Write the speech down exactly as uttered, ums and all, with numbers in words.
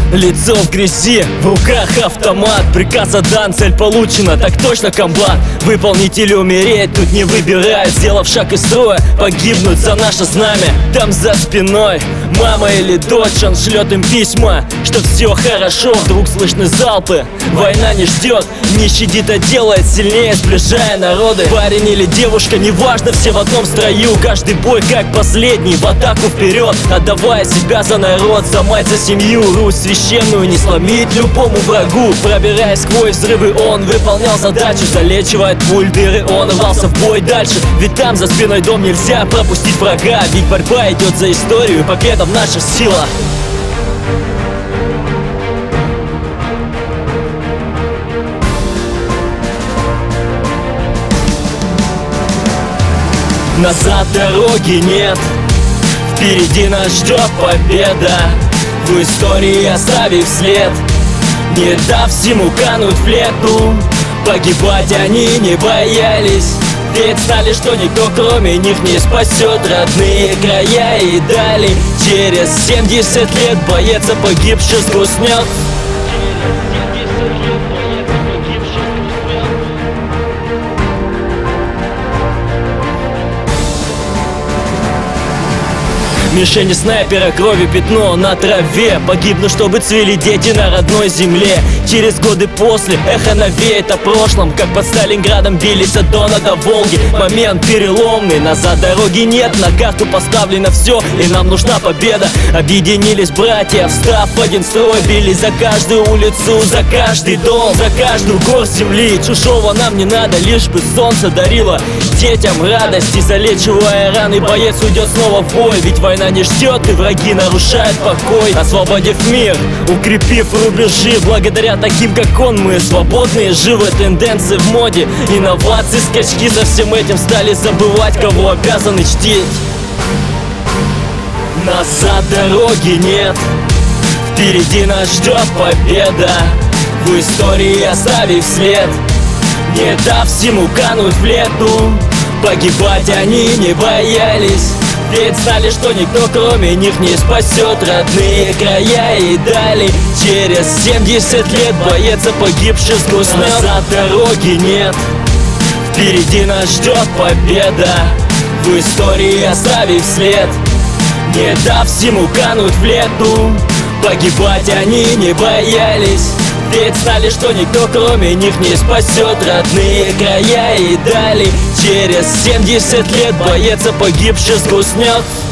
Лицо в грязи, в руках автомат. Приказ отдан, цель получена, так точно, комбат. Выполнить или умереть, тут не выбирают. Сделав шаг из строя, погибнуть за наше знамя. Там за спиной мама или дочь, он шлет им письма, что все хорошо. Вдруг слышны залпы, война не ждет, не щадит, а делает сильнее, сближая народы. Парень или девушка, неважно, все в одном строю. Каждый бой как последний, в атаку вперед, отдавая себя за народ, за мать, за семью. Русь священную не сломить любому врагу. Пробираясь сквозь взрывы, он выполнял задачу, залечивает пуль дыры, он рвался в бой дальше. Ведь там за спиной дом, нельзя пропустить врага. Ведь борьба идет за историю, победа в наших силах. Назад дороги нет, впереди нас ждет победа. В истории оставив след, не дав всему кануть в лету. Погибать они не боялись, ведь знали, что никто кроме них не спасет родные края и дали. Через семьдесят лет боец о погибших грустнет. Мишени снайпера, крови пятно на траве. Погибну, чтобы цвели дети на родной земле. Через годы после эхо навеет о прошлом, как под Сталинградом бились от Дона до Волги. Момент переломный, назад дороги нет. На карту поставлено все, и нам нужна победа. Объединились братья, встав в один строй, бились за каждую улицу, за каждый дом, за каждую горсть земли. Чужого нам не надо, лишь бы солнце дарило детям радость. И залечивая раны, боец уйдет снова в бой. Ведь война не ждет, и враги нарушают покой. Освободив мир, укрепив рубежи, благодаря таким, как он, мы свободные, живы. Тенденции в моде, инновации, скачки. За всем этим стали забывать, кого обязаны чтить. Назад дороги нет, впереди нас ждет победа. В истории оставив след, не дав всему кануть в лету. Погибать они не боялись, ведь знали, что никто кроме них не спасет родные края и дали. Через семьдесят лет боец о погибших грустнет. Назад дороги нет, впереди нас ждет победа. В истории оставив след, не дав всему кануть в лету. Погибать они не боялись, ведь знали, что никто кроме них не спасет родные края и дали. Через семьдесят лет боец о погибших грустнет.